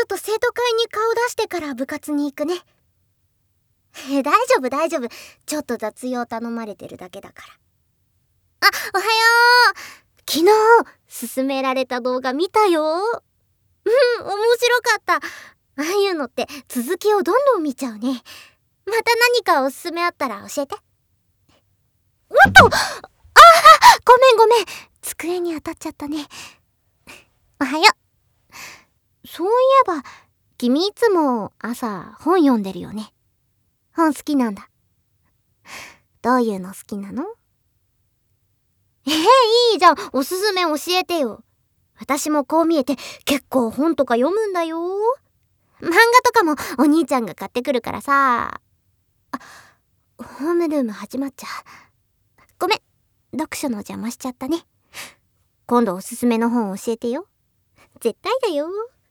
ちょっと生徒会に顔出してから部活に行くね。大丈夫大丈夫。ちょっと雑用頼まれてるだけだから。おはよう。昨日勧められた動画見たよ。面白かった。ああいうのって続きをどんどん見ちゃうね。また何かおすすめあったら教えて。おっと、ごめん。机に当たっちゃったね。おはよう。そういえば君いつも朝本読んでるよね。本好きなんだ。どういうの好きなの？いいじゃん。おすすめ教えてよ。私もこう見えて結構本とか読むんだよ。漫画とかもお兄ちゃんが買ってくるからさ。ホームルーム始まっちゃう。ごめん、読書の邪魔しちゃったね。今度おすすめの本教えてよ。絶対だよ。